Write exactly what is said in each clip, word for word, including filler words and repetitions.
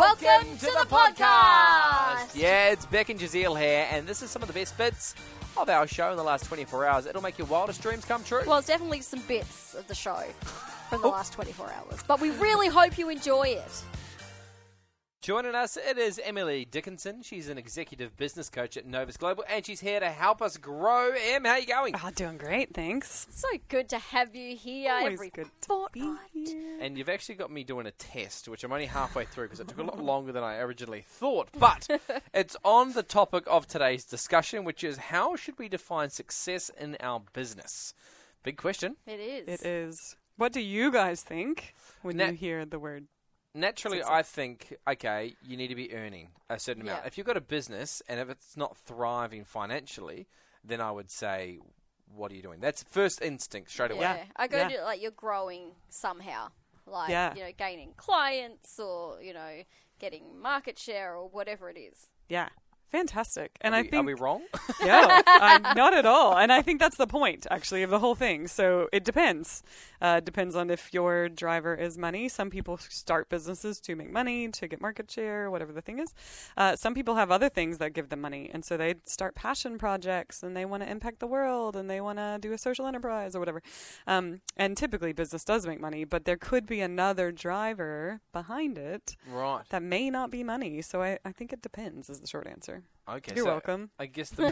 Welcome, Welcome to, to the, the podcast. podcast. Yeah, it's Beck and Jazeel here, and this is some of the best bits of our show in the last twenty-four hours. It'll make your wildest dreams come true. Well, it's definitely some bits of the show from the last twenty-four hours, but we really hope you enjoy it. Joining us, it is Emily Dickinson. She's an executive business coach at Novus Global, and she's here to help us grow. Em, how are you going? Oh, doing great, thanks. So good to have you here Always every good fortnight. And you've actually got me doing a test, which I'm only halfway through because it took a lot longer than I originally thought. But it's on the topic of today's discussion, which is how should we define success in our business? Big question. It is. It is. What do you guys think when Na- you hear the word? Naturally, I think, okay, you need to be earning a certain amount. Yeah. If you've got a business and if it's not thriving financially, then I would say, what are you doing? That's first instinct straight away. Yeah, Yeah. I go Yeah. to like you're growing somehow, like Yeah. you know, gaining clients or you know, getting market share or whatever it is. Yeah. Fantastic. And are I we, think Are we wrong? no, I'm not at all. And I think that's the point, actually, of the whole thing. So it depends. Uh, depends on if your driver is money. Some people start businesses to make money, to get market share, whatever the thing is. Uh, some people have other things that give them money. And so they start passion projects and they want to impact the world and they want to do a social enterprise or whatever. Um, and typically business does make money, but there could be another driver behind it Right. that may not be money. So I, I think it depends is the short answer. Okay. You're so welcome. I guess the...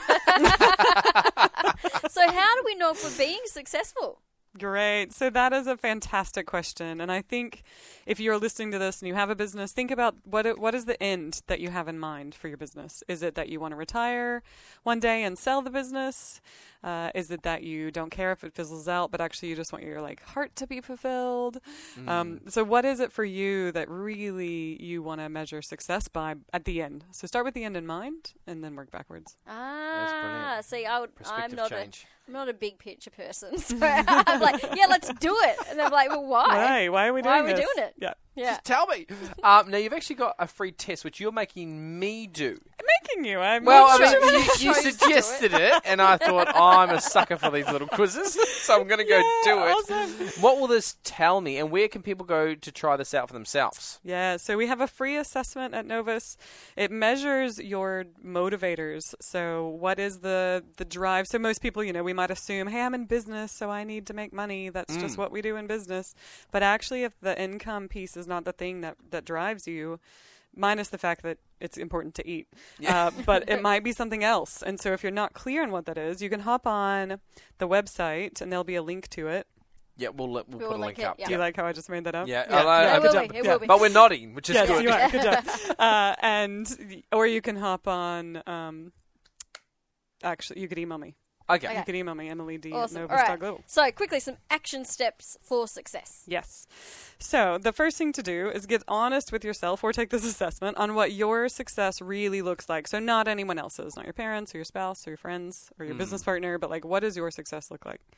So how do we know if we're being successful? Great. So that is a fantastic question. And I think if you're listening to this and you have a business, think about what it, what is the end that you have in mind for your business? Is it that you want to retire one day and sell the business? Uh, is it that you don't care if it fizzles out, but actually you just want your like heart to be fulfilled? Mm. Um, so what is it for you that really you want to measure success by at the end? So start with the end in mind and then work backwards. Ah, brilliant. see, I would, I'm Perspective not change. a, I'm not a big picture person. So I'm like, yeah, let's do it. And I'm like, well, why? Why? Why are we doing Why are we this? doing it? Yeah. Yeah. Just tell me. Um, now, you've actually got a free test, which you're making me do. Making you. I'm Well, not I sure. mean, you, you Chose to do suggested it, and I thought, oh, I'm a sucker for these little quizzes, so I'm going to go Yeah, do it. awesome. What will this tell me, and where can people go to try this out for themselves? Yeah, so we have a free assessment at Novus. It measures your motivators. So what is the, the drive? So most people, you know, we might assume, hey, I'm in business, so I need to make money. That's Mm. just what we do in business. But actually, if the income piece is not the thing that, that drives you, minus the fact that it's important to eat. Yeah. Uh, but it might be something else. And so if you're not clear on what that is, you can hop on the website, and there'll be a link to it. Yeah, we'll, we'll, We'll put a link link it, up. yeah. Do you like how I just made that up? Yeah, Yeah, I like- Yeah, good it will job. be. It Yeah. will be. But we're nodding, which is Yes, good. you are. Good job. Uh, and or you can hop on. Um, actually, you could email me. Okay. Okay. You could email me, Emily D Awesome. at All Novus dot right. global. So quickly, some action steps for success. Yes. So the first thing to do is get honest with yourself or take this assessment on what your success really looks like. So not anyone else's, not your parents or your spouse or your friends or your Mm. business partner, but like what does your success look like?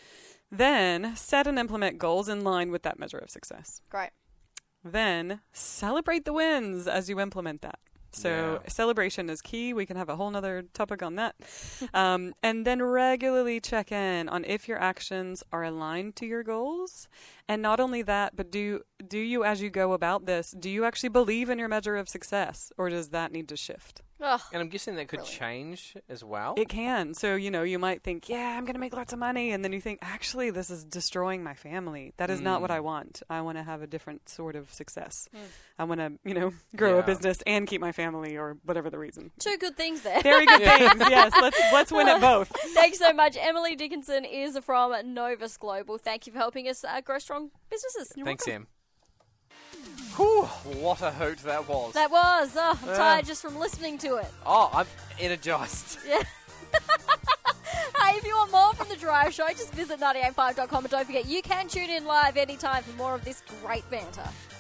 Then set and implement goals in line with that measure of success. Great. Then celebrate the wins as you implement that. So Yeah. celebration is key. We can have a whole nother topic on that. um, and then regularly check in on if your actions are aligned to your goals. And not only that, but do do you, as you go about this, do you actually believe in your measure of success? Or does that need to shift? Oh, And I'm guessing that could Brilliant. change as well. It can. So, you know, you might think, yeah, I'm going to make lots of money. And then you think, actually, this is destroying my family. That is not what I Mm. want. I want to have a different sort of success. Mm. I want to, you know, grow Yeah. a business and keep my family or whatever the reason. two good things there. Very good things. Yes. Let's let's win at both. Thanks so much. Emily Dickinson is from Novus Global. Thank you for helping us uh, grow strong businesses. Thanks, Em. Whew, what a hoot that was. That was. Oh, I'm Yeah. tired just from listening to it. Oh, I'm energized. Yeah. Hey, if you want more from The Drive Show, just visit ninety eight five dot com and don't forget you can tune in live anytime for more of this great banter.